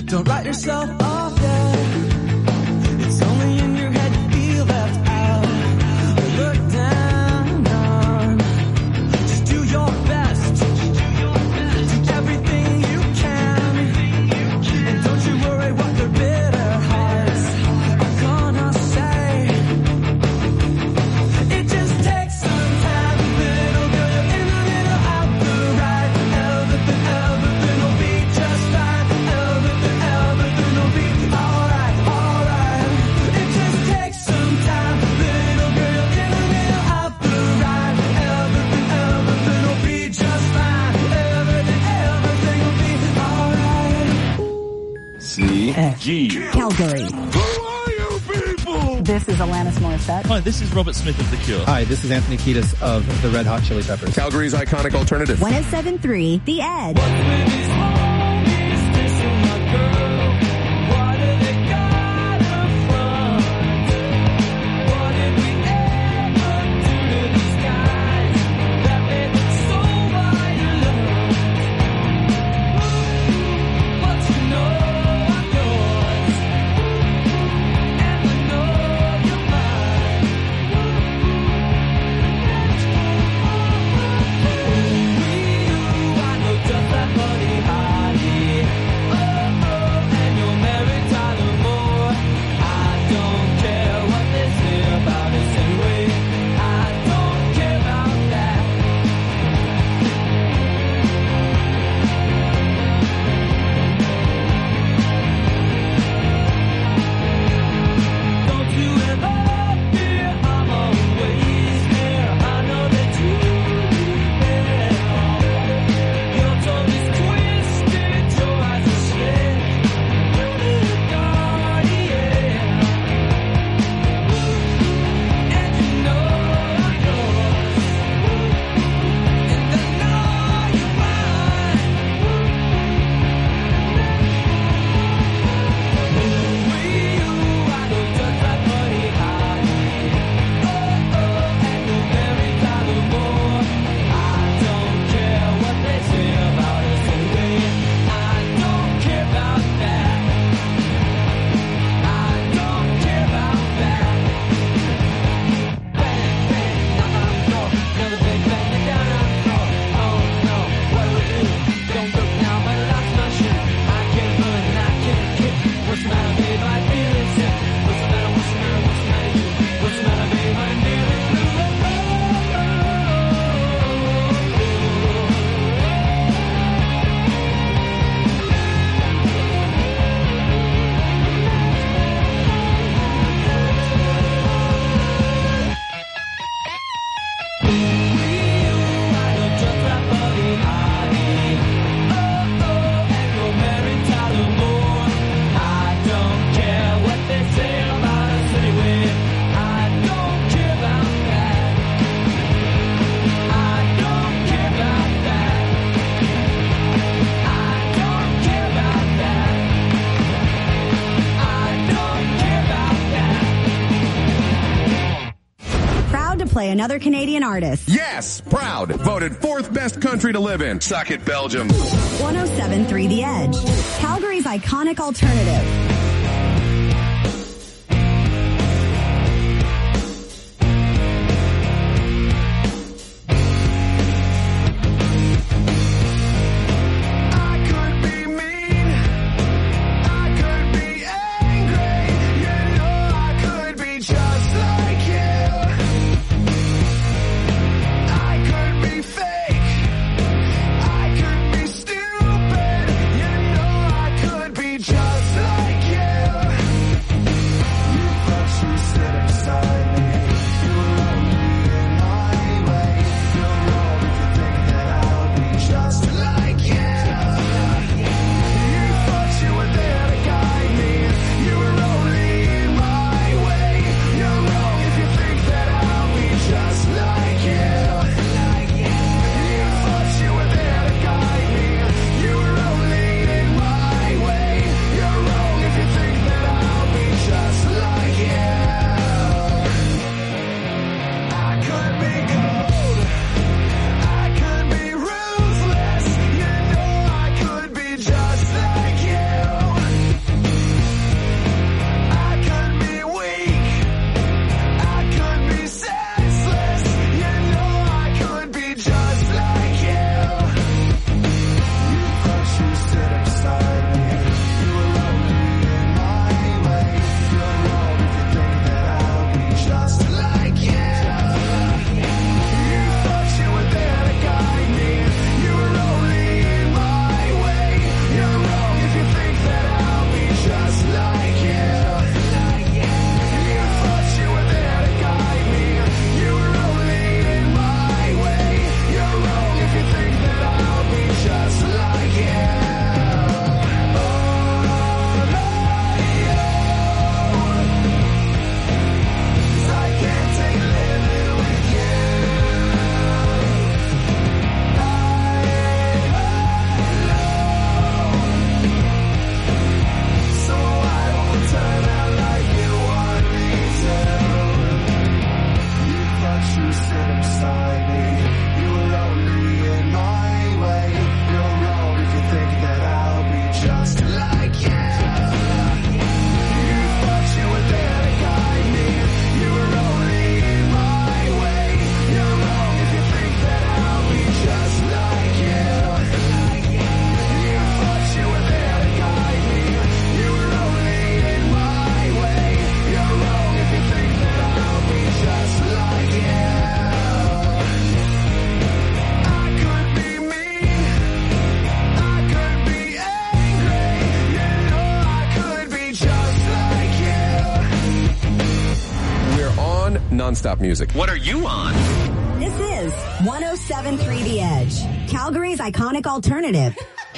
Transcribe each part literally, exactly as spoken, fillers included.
Don't write yourself off yet. It's only in your head you feel left out. Look down on. Just do your best. Do everything you can. And don't you worry what their bitter hearts are gonna say. It just takes some time, little girl. You're in the middle of the ride. Everything, everything will be just fine. Everything, everything will be alright, alright. It just takes some time, little girl. You're in the middle of the ride. Everything, everything will be just fine. Everything, everything will be alright. C G Calgary. Who are you people? This is Alanis Morissette. Hi, this is Robert Smith of The Cure. Hi, this is Anthony Kiedis of the Red Hot Chili Peppers. Calgary's iconic alternative. one oh seven point three The Edge. Play another Canadian artist. Yes, proud. Voted fourth best country to live in. Suck it, Belgium. one oh seven point three The Edge. Calgary's iconic alternative. Just like non-stop music. What are you on? This is one oh seven point three The Edge, Calgary's iconic alternative.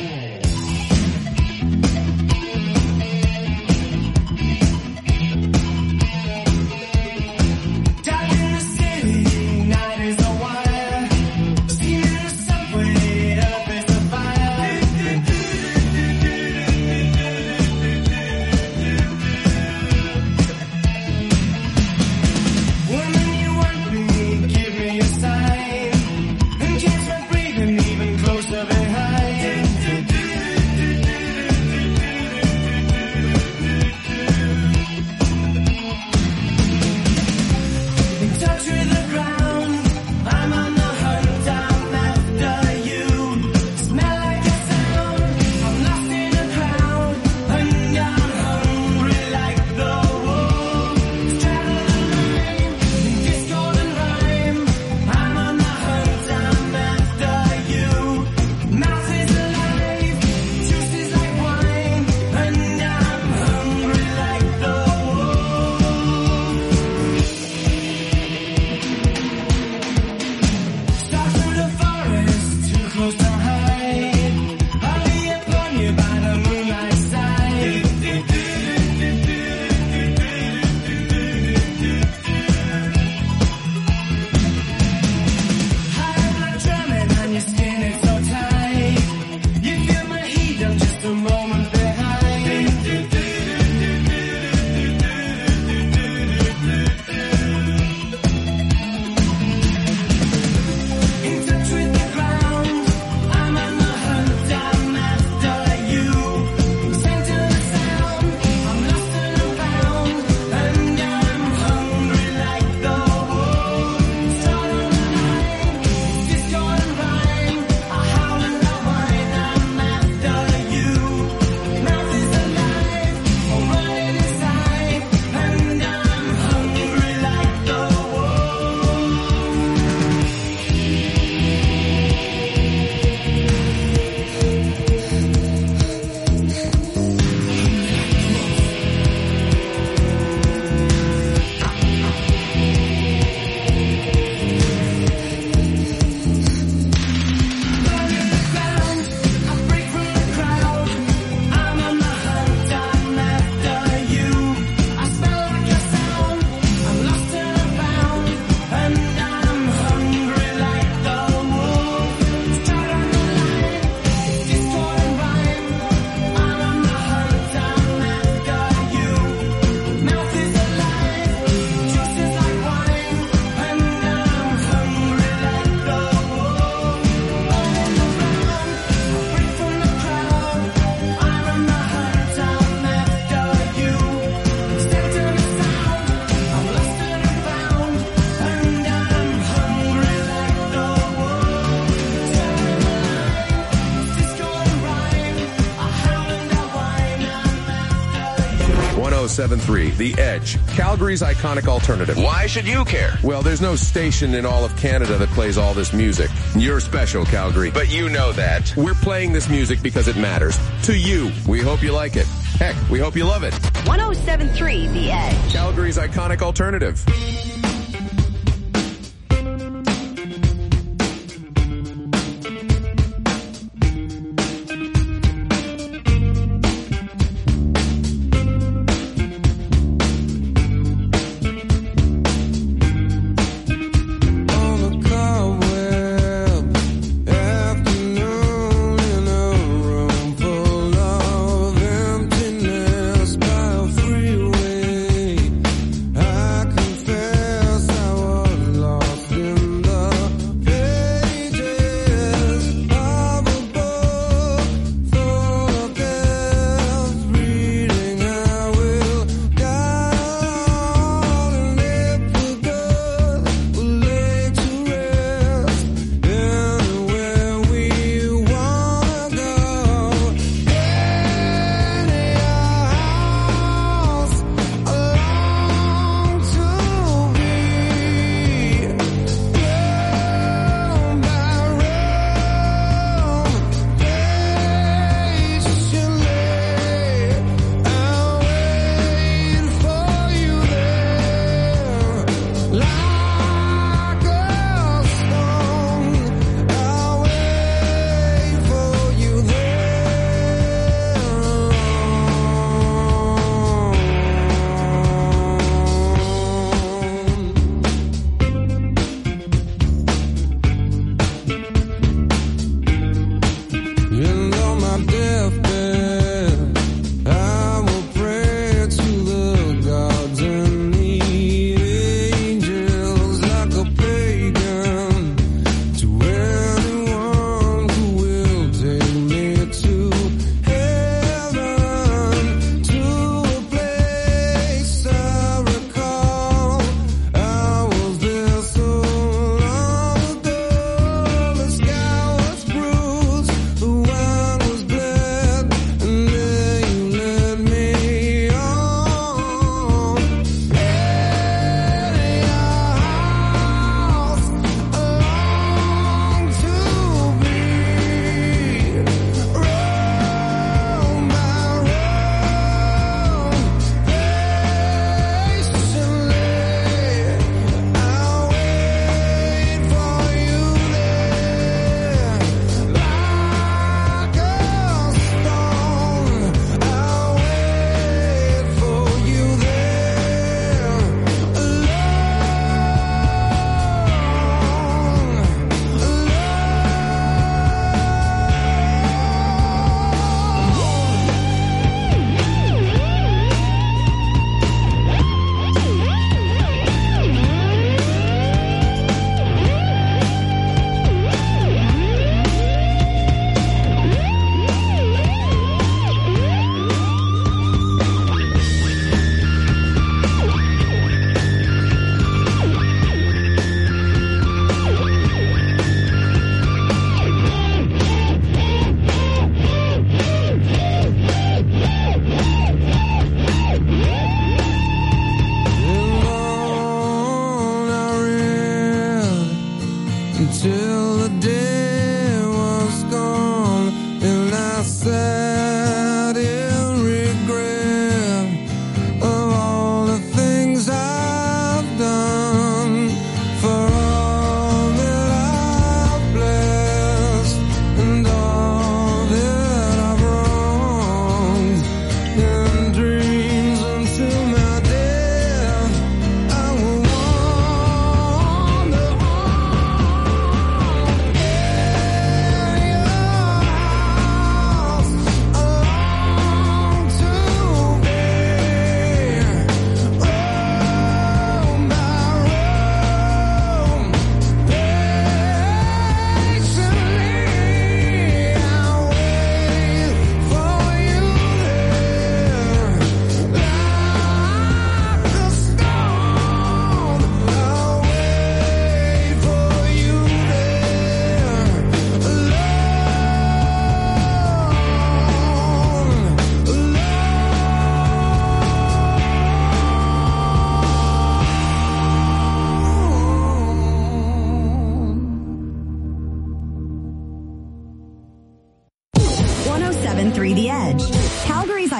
one oh seven point three The Edge, Calgary's iconic alternative. Why should you care? Well, there's no station in all of Canada that plays all this music. You're special, Calgary. But you know that. We're playing this music because it matters. To you. We hope you like it. Heck, we hope you love it. one oh seven point three The Edge, Calgary's iconic alternative. I confess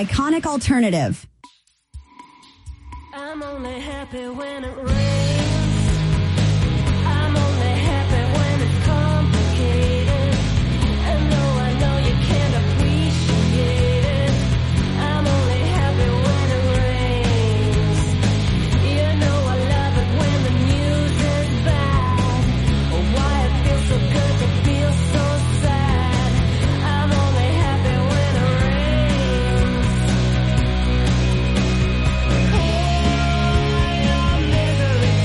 iconic alternative. I'm only happy when it rains. I'm only happy when it's complicated. And though I know you can't appreciate it, I'm only happy when it rains. You know I love it when the news is bad. Oh, why it feels so good to feel so sad. I'm only happy when it rains. Oh, your misery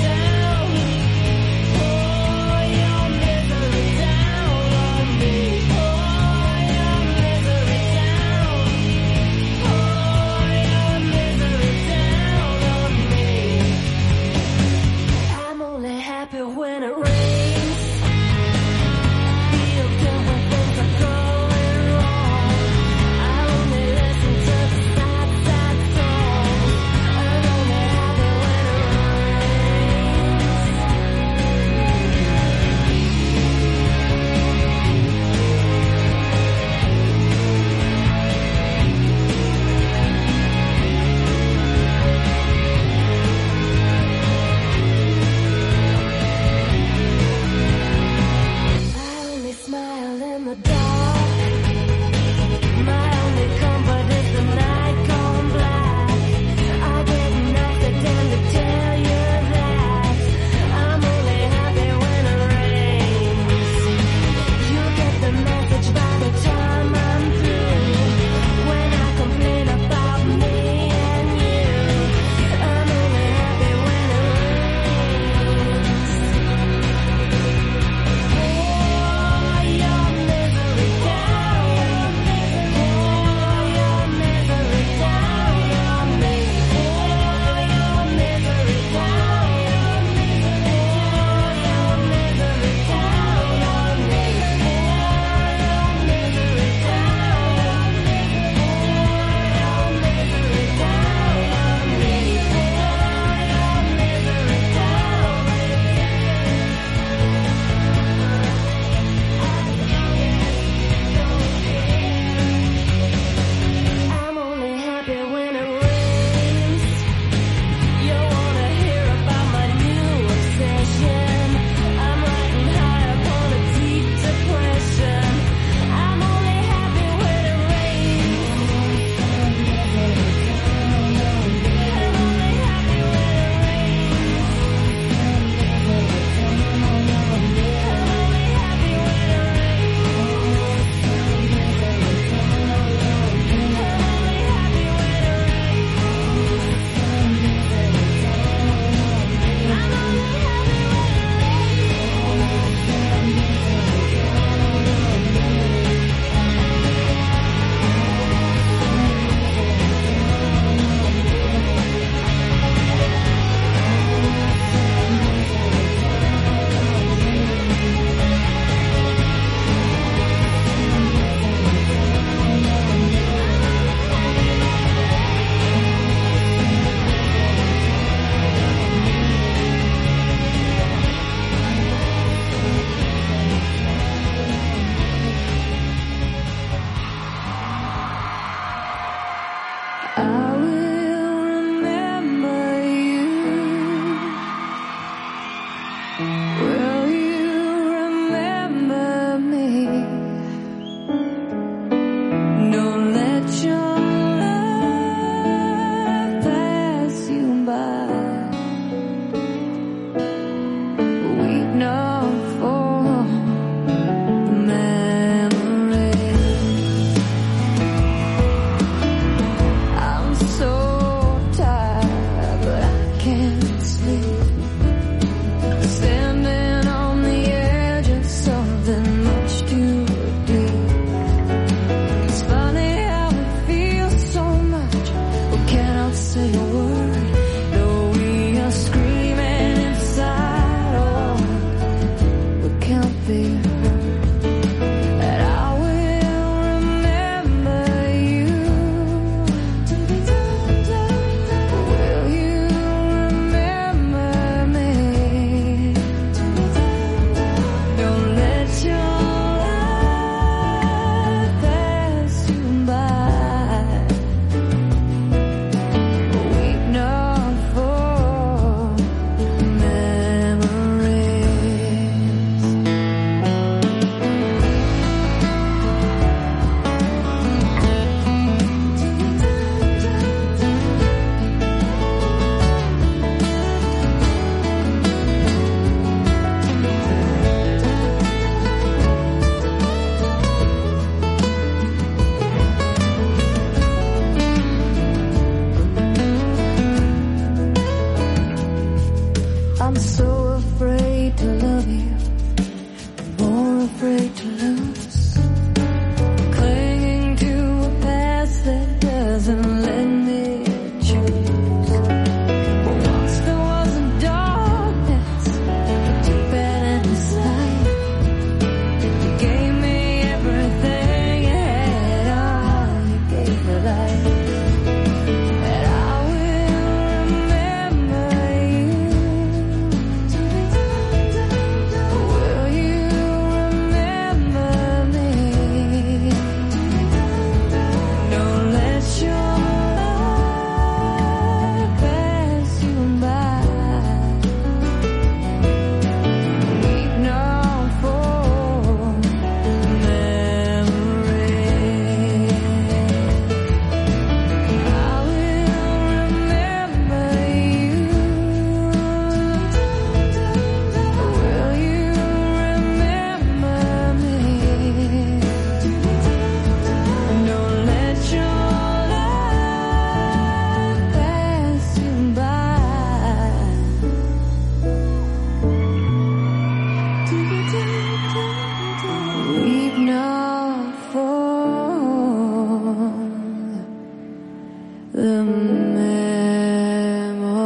the memory.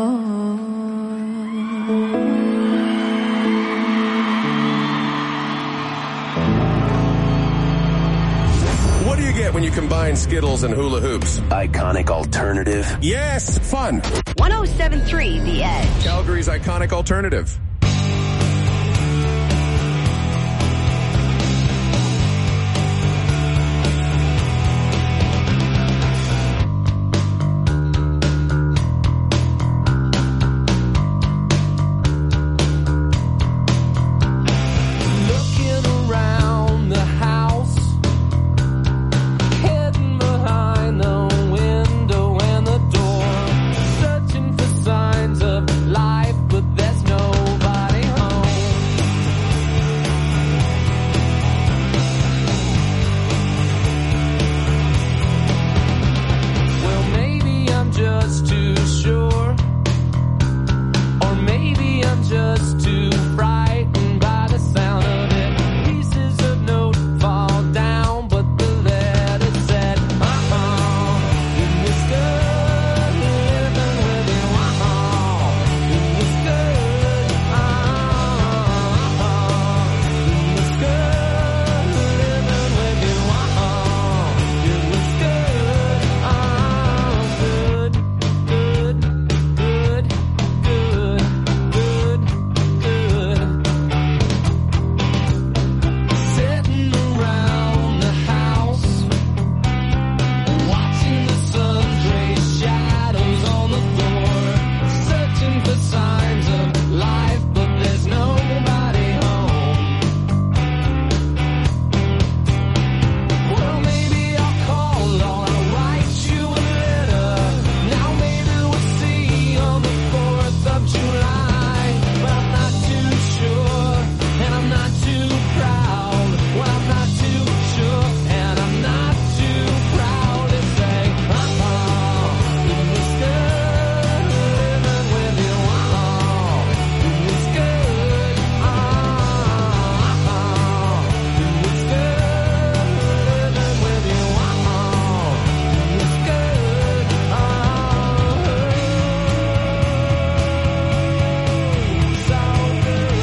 What do you get when you combine Skittles and hula hoops? Iconic alternative. Yes, fun. one oh seven point three The Edge. Calgary's iconic alternative. Looking around the house, hidden behind the window and the door, searching for signs of life, but there's nobody home. Well, maybe I'm just too sure, or maybe I'm just too frightened by the sound of it. Pieces of note fall down, but the letter said, uh-oh, it was good living with you, uh-oh, it was good, uh-oh, it was good living with you, uh-oh, it was good, uh-oh, good, good, good, good, good, good. Sitting around the house, watching the sun trace shadows on the floor, searching for signs of life, but there's nobody home. Well, maybe I'll call or I'll write you a letter. Now maybe we'll see on the fourth of July, but I'm not too sure, and I'm not too proud. Well, I'm not too sure, and I'm not too proud to say, uh-oh, it was good living with you, uh-oh, it was good, uh-oh, it was good living with you, uh-oh, it was good, uh-oh, so good.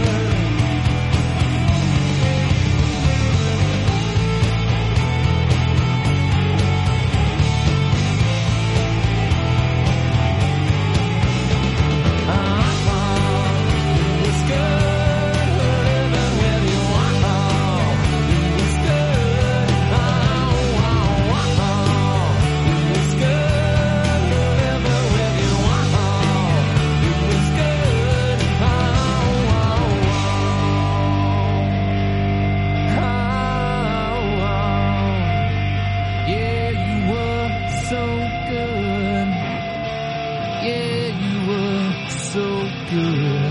Yeah, you were so good. Yeah, you were so good.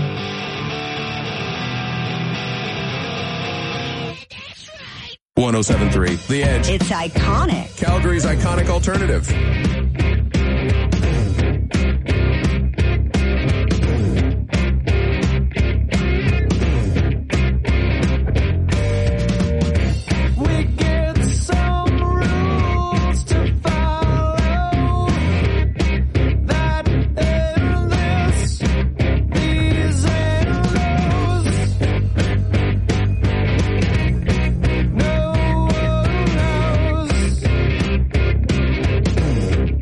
one oh seven point three The Edge. It's iconic. Calgary's iconic alternative. We get some rules to follow that ain't this, these ain't those. No one knows.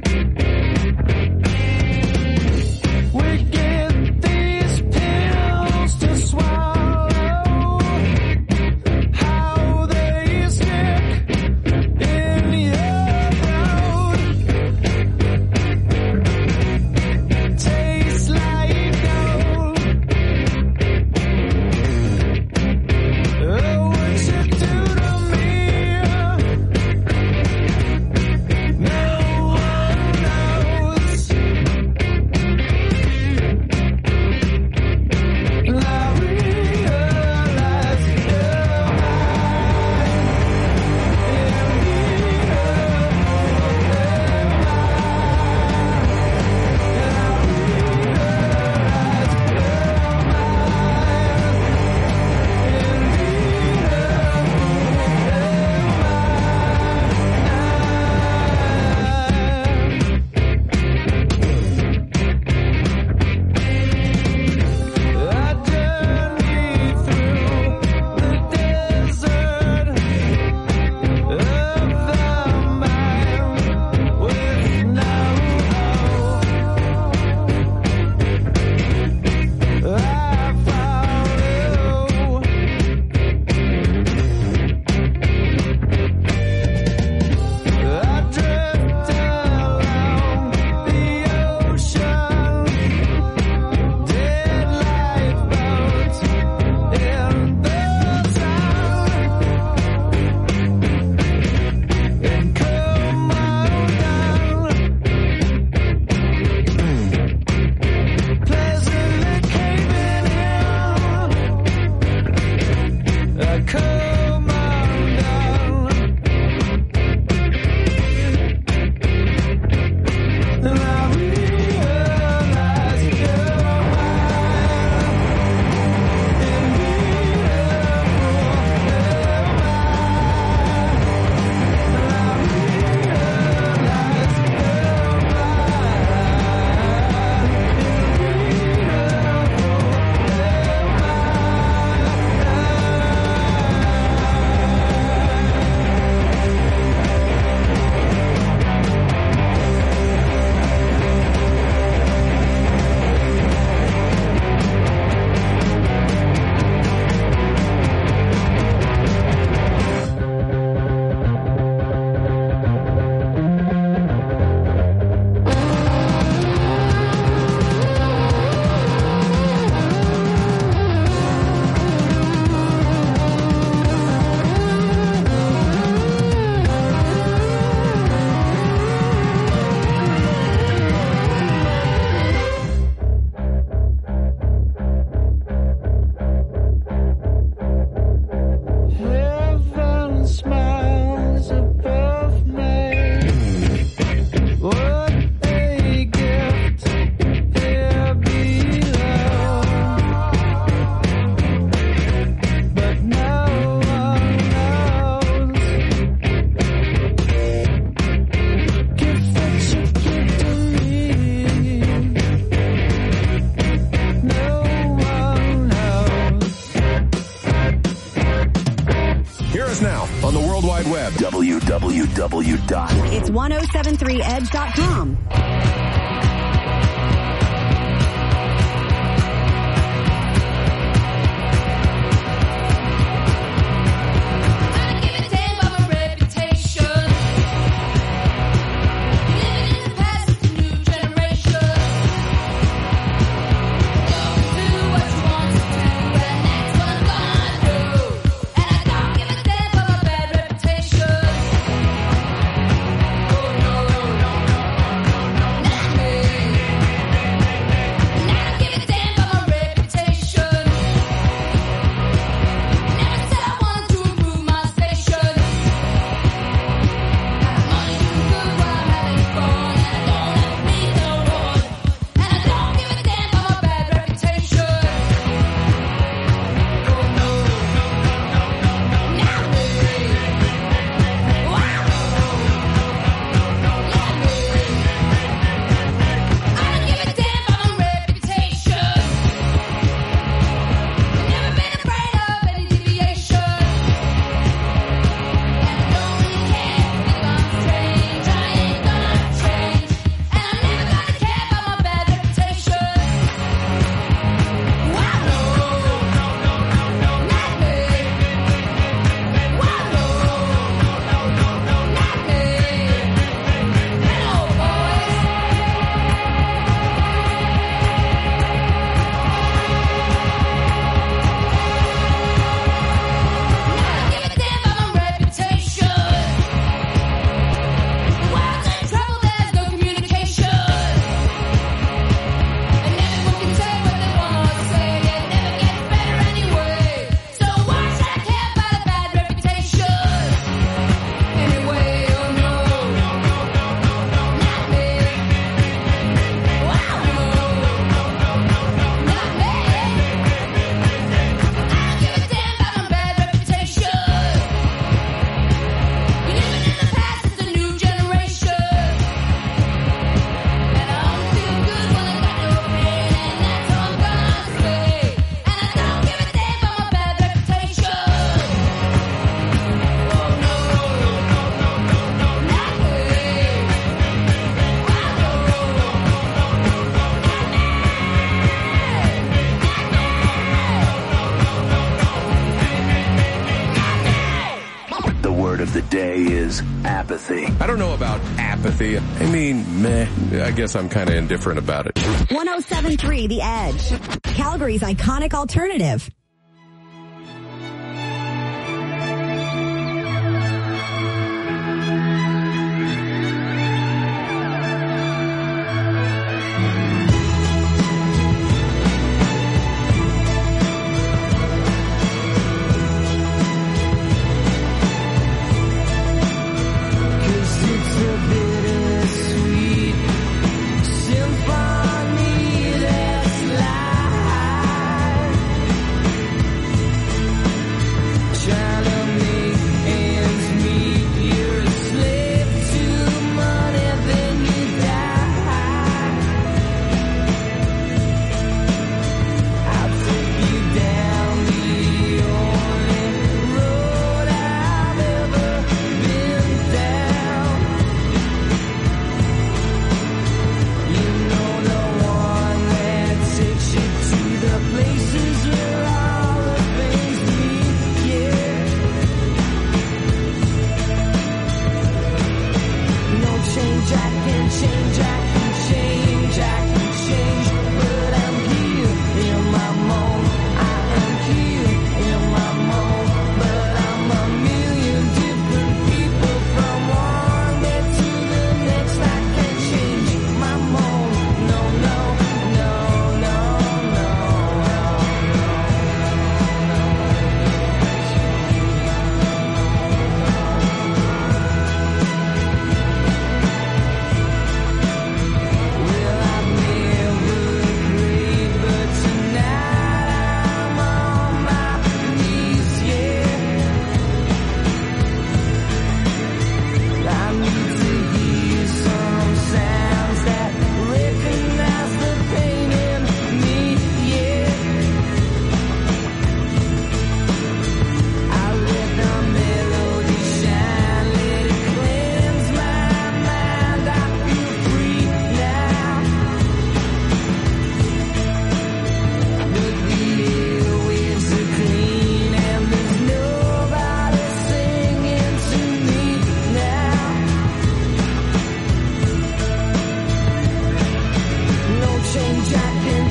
w w dot It's ten seventy-three edge dot com. of the day is apathy. I don't know about apathy. I mean, meh. I guess I'm kind of indifferent about it. one oh seven point three The Edge, Calgary's iconic alternative. Symphony that's life.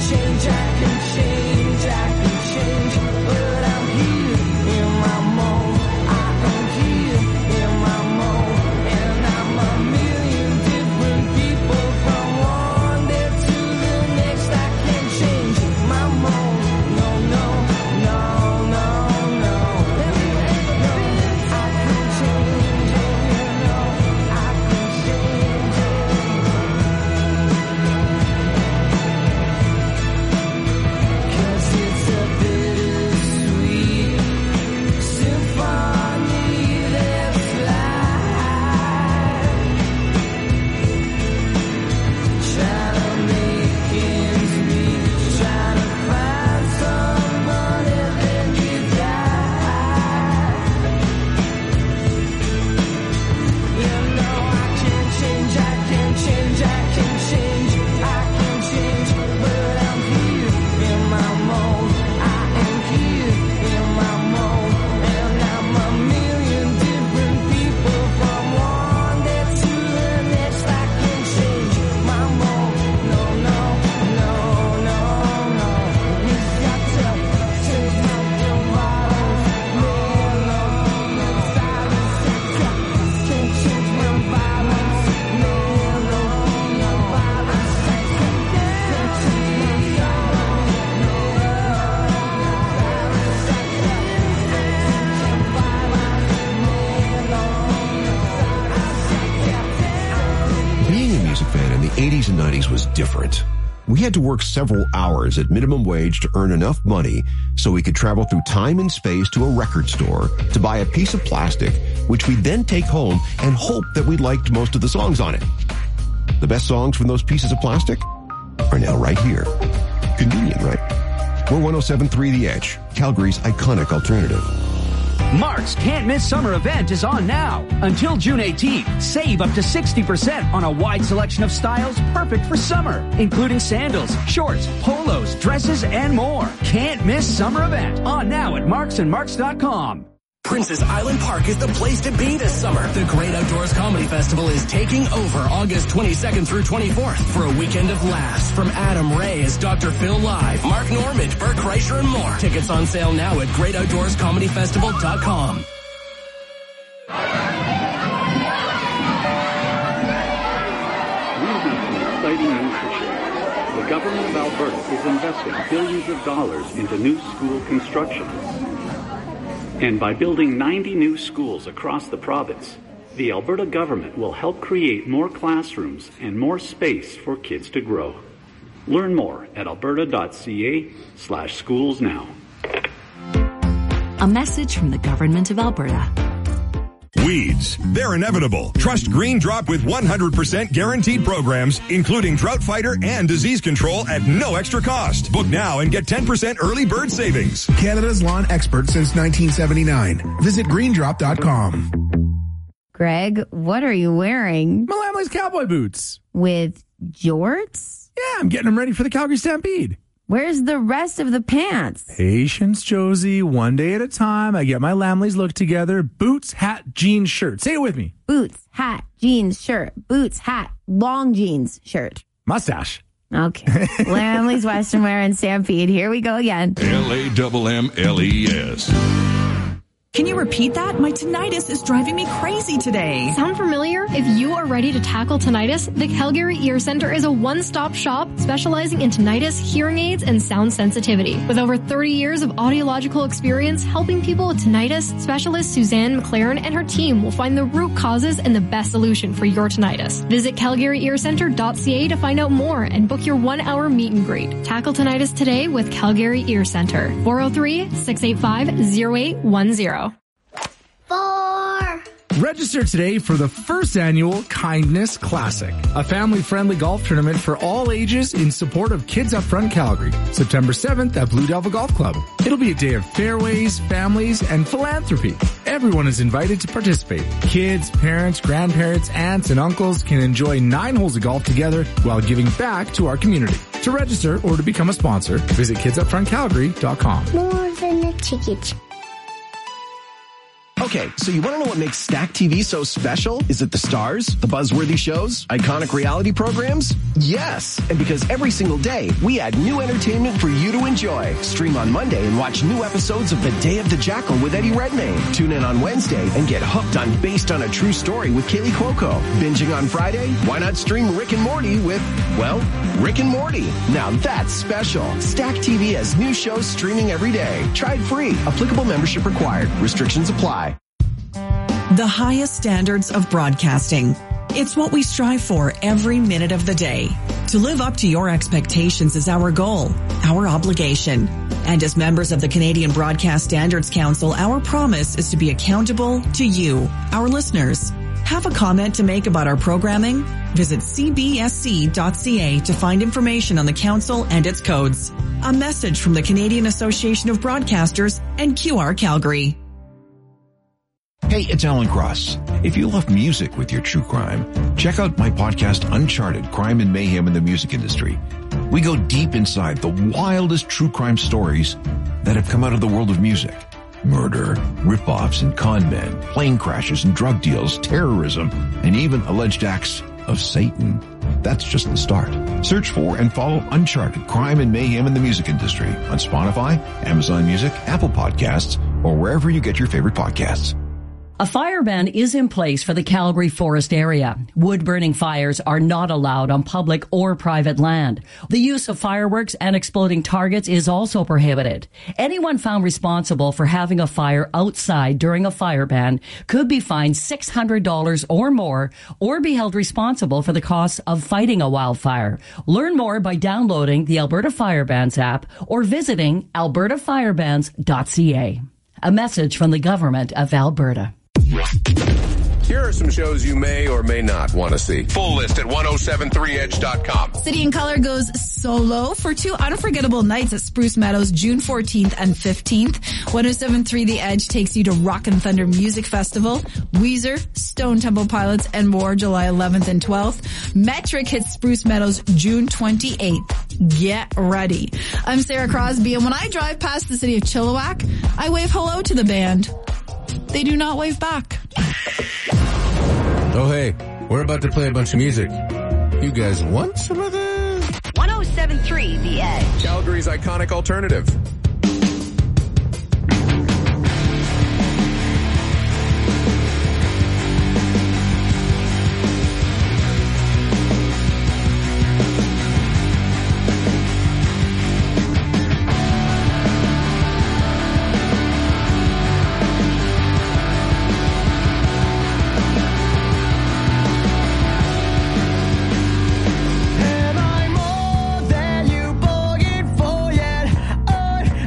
change, I can change, I can change, but I'm here in my mode. I am here in my mode, and I'm a million different people from one day to the next. I can't change my mode. No, no, no, no, no. No, I can change it, you know. I can change it. 'Cause it's a bittersweet symphony that flies, trying to make ends meet, trying to find some money, then you die. You know I can change, I can change, I can change, I can change, but I'm here in my mode. I am here in my mode, and I'm a million different people from one day to the next. I can change my mode. No, no, no, no, no. We got to change my violence. No, no, no, silence. Can't change my violence. No, no, no, violence. Can't change my Being a music fan in the eighties and nineties was different. We had to work several hours at minimum wage to earn enough money so we could travel through time and space to a record store to buy a piece of plastic, which we'd then take home and hope that we liked most of the songs on it. The best songs from those pieces of plastic are now right here. Convenient, right? We're one oh seven point three The Edge, Calgary's iconic alternative. Mark's Can't Miss Summer event is on now. Until June eighteenth, save up to sixty percent on a wide selection of styles perfect for summer, including sandals, shorts, polos, dresses, and more. Can't Miss Summer event on now at marks and marks dot com. Princess Island Park is the place to be this summer. The Great Outdoors Comedy Festival is taking over August twenty-second through twenty-fourth for a weekend of laughs from Adam Ray as Doctor Phil Live, Mark Norman, Bert Kreischer, and more. Tickets on sale now at great outdoors comedy festival dot com. Exciting news to share. The government of Alberta is investing billions of dollars into new school construction. And by building ninety new schools across the province, the Alberta government will help create more classrooms and more space for kids to grow. Learn more at alberta.ca slash schools now. A message from the government of Alberta. Weeds. They're inevitable. Trust Green Drop with one hundred percent guaranteed programs, including drought fighter and disease control at no extra cost. Book now and get ten percent early bird savings. Canada's lawn expert since nineteen seventy-nine. Visit green drop dot com. Greg, what are you wearing? My Lamley's cowboy boots. With jorts? Yeah, I'm getting them ready for the Calgary Stampede. Where's the rest of the pants? Patience, Josie. One day at a time. I get my Lamley's look together. Boots, hat, jeans, shirt. Say it with me. Boots, hat, jeans, shirt. Boots, hat, long jeans, shirt. Mustache. Okay. Lamley's Western Wear and Stampede. Here we go again. L A M M L E S. Can you repeat that? My tinnitus is driving me crazy today. Sound familiar? If you are ready to tackle tinnitus, the Calgary Ear Center is a one-stop shop specializing in tinnitus, hearing aids, and sound sensitivity. With over thirty years of audiological experience helping people with tinnitus, specialist Suzanne McLaren and her team will find the root causes and the best solution for your tinnitus. Visit calgary ear center dot c a to find out more and book your one-hour meet and greet. Tackle tinnitus today with Calgary Ear Center. four oh three, six eight five, oh eight one oh. Four. Register today for the first annual Kindness Classic, a family-friendly golf tournament for all ages in support of Kids Up Front Calgary, September seventh at Blue Devil Golf Club. It'll be a day of fairways, families, and philanthropy. Everyone is invited to participate. Kids, parents, grandparents, aunts, and uncles can enjoy nine holes of golf together while giving back to our community. To register or to become a sponsor, visit kids up front calgary dot com. More than a ticket. Okay, so you want to know what makes Stack T V so special? Is it the stars, the buzzworthy shows, iconic reality programs? Yes! And because every single day, we add new entertainment for you to enjoy. Stream on Monday and watch new episodes of The Day of the Jackal with Eddie Redmayne. Tune in on Wednesday and get hooked on Based on a True Story with Kaylee Cuoco. Binging on Friday? Why not stream Rick and Morty with, well, Rick and Morty? Now that's special. Stack T V has new shows streaming every day. Try it free. Applicable membership required. Restrictions apply. The highest standards of broadcasting. It's what we strive for every minute of the day. To live up to your expectations is our goal, our obligation. And as members of the Canadian Broadcast Standards Council, our promise is to be accountable to you, our listeners. Have a comment to make about our programming? Visit c b s c dot c a to find information on the council and its codes. A message from the Canadian Association of Broadcasters and Q R Calgary. Hey, it's Alan Cross. If you love music with your true crime, check out my podcast, Uncharted, Crime and Mayhem in the Music Industry. We go deep inside the wildest true crime stories that have come out of the world of music. Murder, rip-offs and con men, plane crashes and drug deals, terrorism, and even alleged acts of Satan. That's just the start. Search for and follow Uncharted, Crime and Mayhem in the Music Industry on Spotify, Amazon Music, Apple Podcasts, or wherever you get your favorite podcasts. A fire ban is in place for the Calgary Forest area. Wood-burning fires are not allowed on public or private land. The use of fireworks and exploding targets is also prohibited. Anyone found responsible for having a fire outside during a fire ban could be fined six hundred dollars or more, or be held responsible for the costs of fighting a wildfire. Learn more by downloading the Alberta Fire Bans app or visiting alberta firebans dot c a. A message from the Government of Alberta. Here are some shows you may or may not want to see. Full list at ten seventy-three edge dot com. City and Color goes solo for two unforgettable nights at Spruce Meadows, June fourteenth and fifteenth. ten seventy-three The Edge takes you to Rock and Thunder Music Festival, Weezer, Stone Temple Pilots, and more July eleventh and twelfth. Metric hits Spruce Meadows June twenty-eighth. Get ready. I'm Sarah Crosby, and when I drive past the city of Chilliwack, I wave hello to the band. They do not wave back. Oh, hey, we're about to play a bunch of music. You guys want some of this? ten seventy-three The Edge. Calgary's iconic alternative. Am I more than you bargained for yet?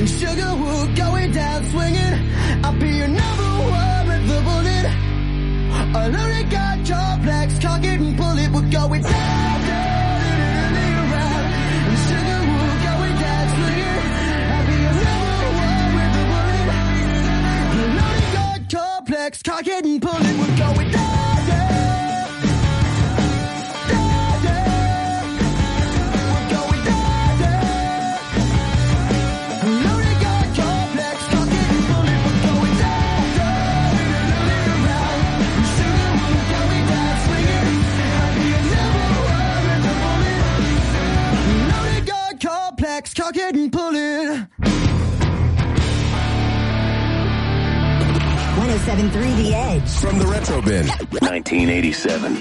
And Sugarwood going down swinging. I'll be your number one with the bullet. I only got your flex, cock it and pull it. We're going down, down, down, down, around. And Sugarwood going down swinging. I'll be your number one with the bullet. I only got your flex, cock it and pull it. We're going down. Cock it and pull it. one oh seven point three The Edge. From the Retro Bin. nineteen eighty-seven.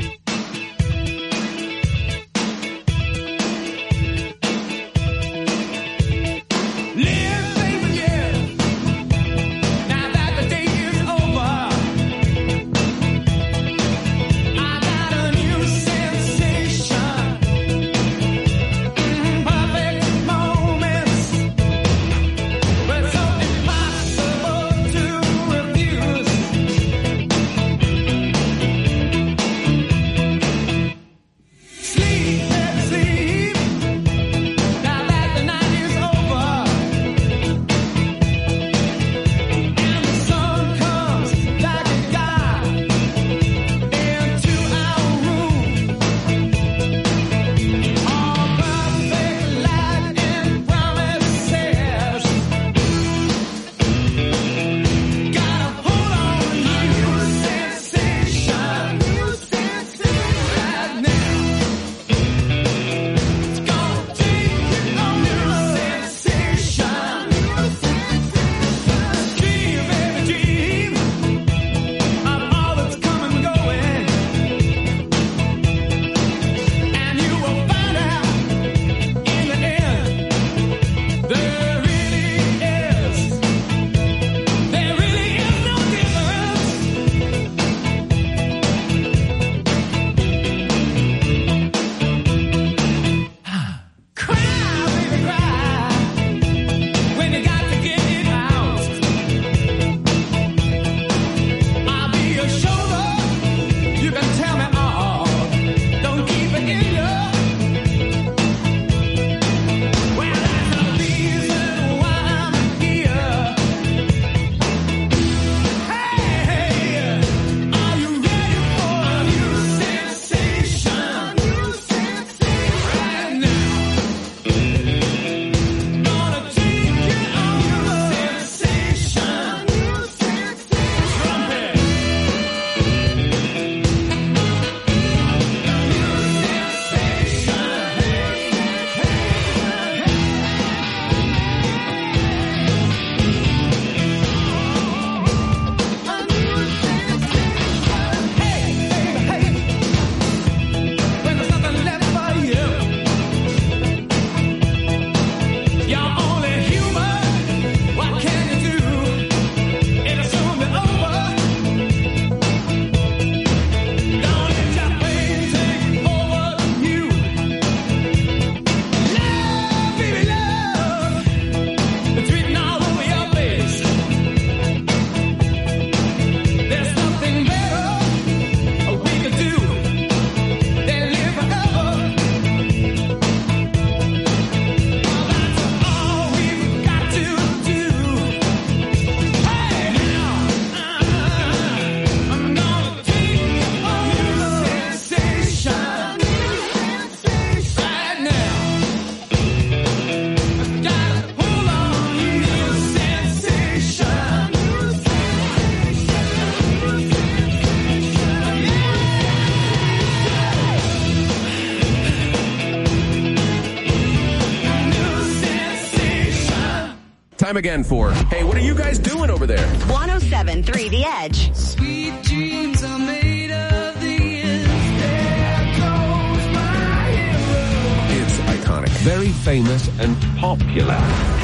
Time again for, hey, what are you guys doing over there? one oh seven point three The Edge. Sweet dreams are made of these. There goes my hero. It's iconic. Very famous and popular.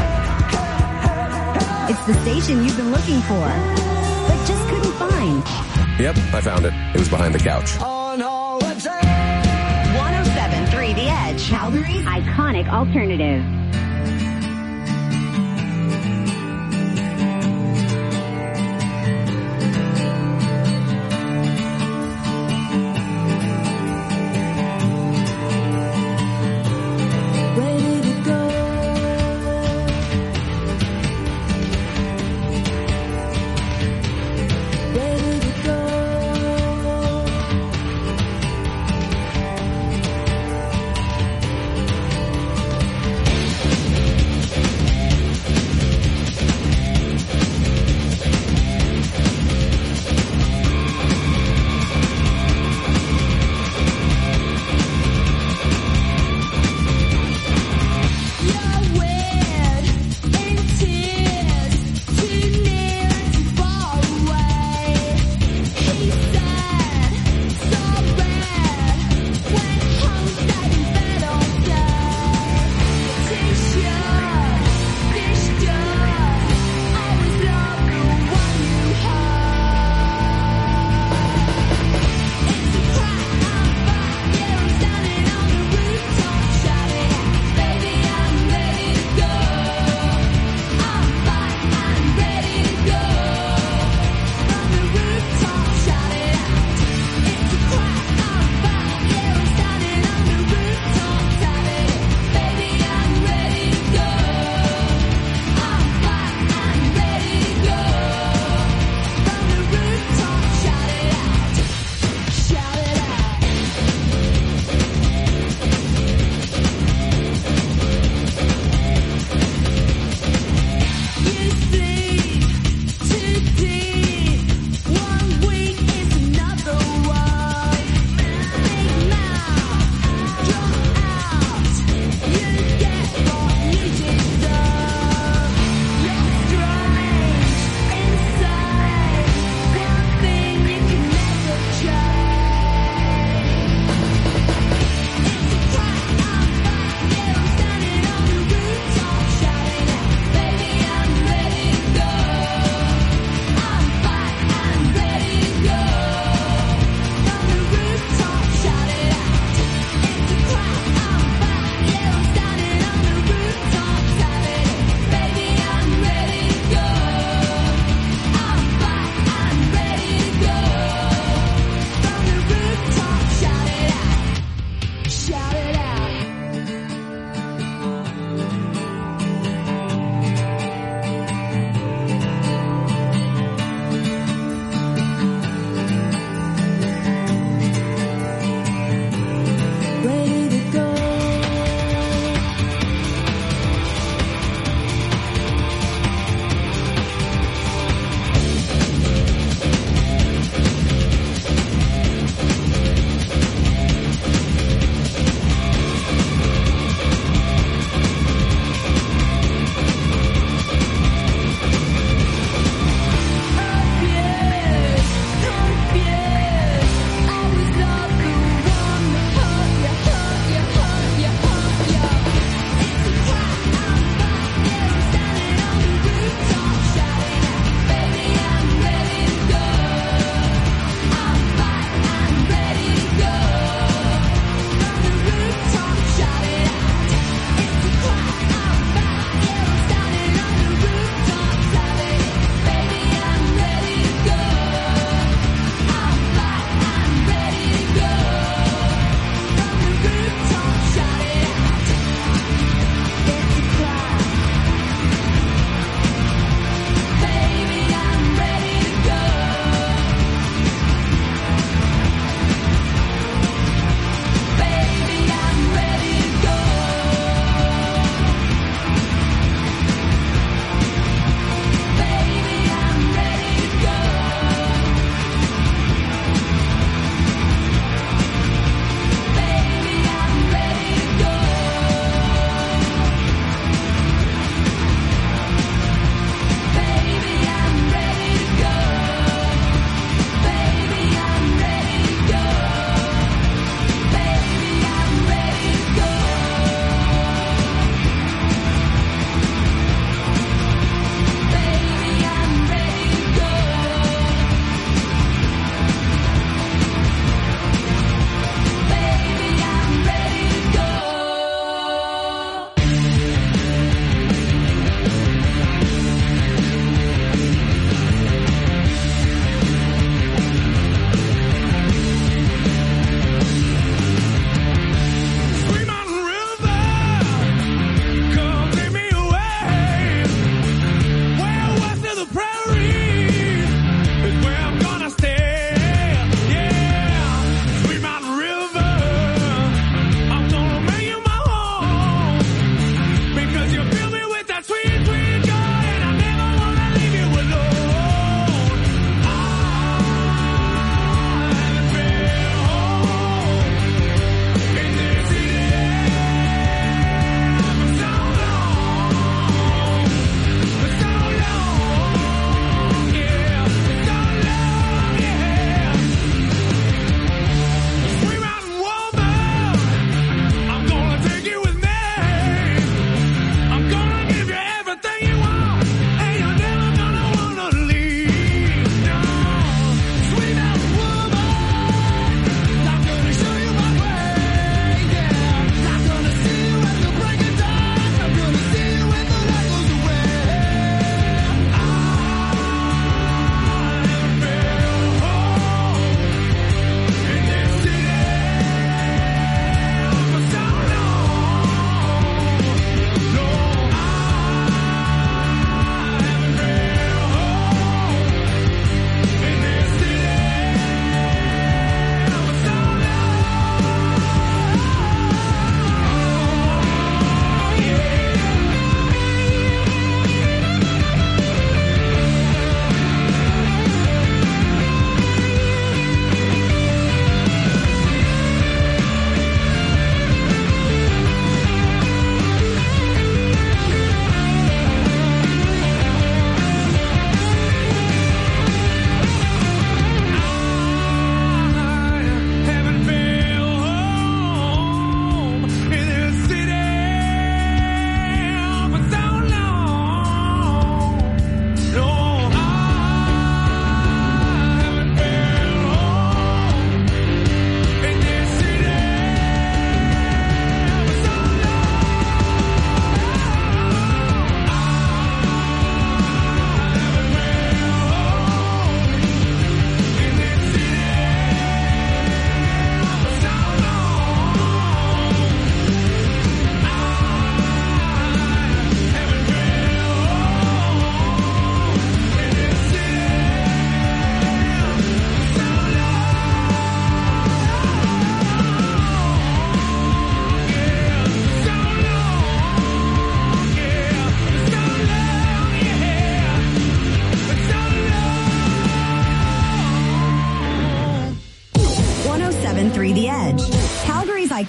It's the station you've been looking for, but just couldn't find. Yep, I found it. It was behind the couch. On holiday. one oh seven point three The Edge. Calgary's iconic alternative.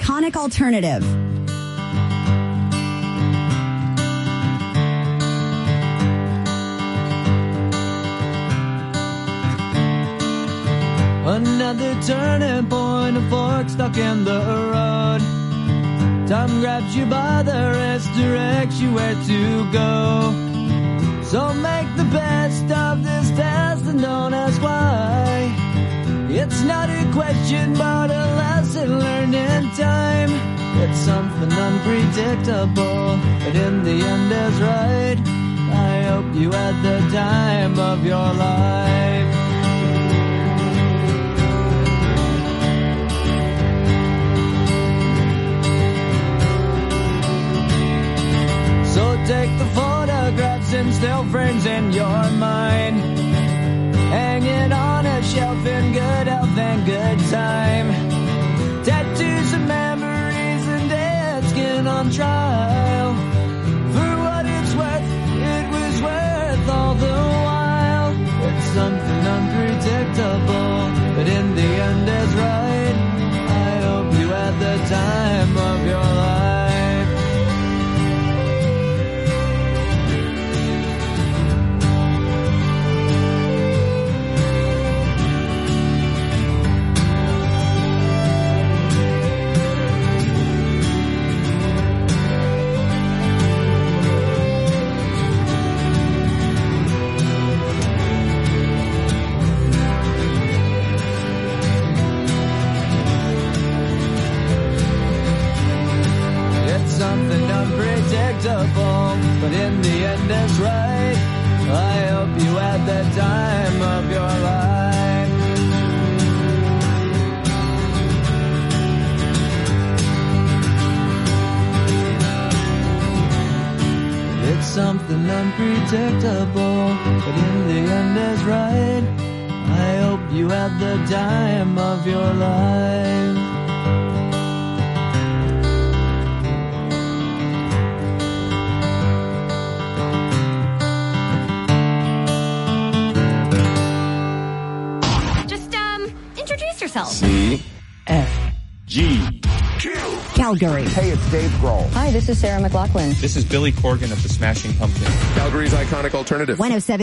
iconic alternative. Another turning point, a fork stuck in the road. Time grabs you by the wrist, directs you where to go. So make the best of this test and don't ask why. It's not a question but a lesson learned in time. It's something unpredictable, but in the end is right. I hope you had the time of your life. So take the photographs and still frames in your mind. Hang it on a shelf in good health and good time. Tattoos and memories and dead skin on trial. For what it's worth, it was worth all the while. It's something unpredictable, but in the end is right. I hope you had the time of your life. Something unpredictable, but in the end is right. I hope you had the time of your life. It's something unpredictable, but in the end is right. I hope you had the time of your life. C F G Calgary. Hey, it's Dave Grohl. Hi, this is Sarah McLachlan. This is Billy Corgan of the Smashing Pumpkins. Calgary's iconic alternative. one oh seven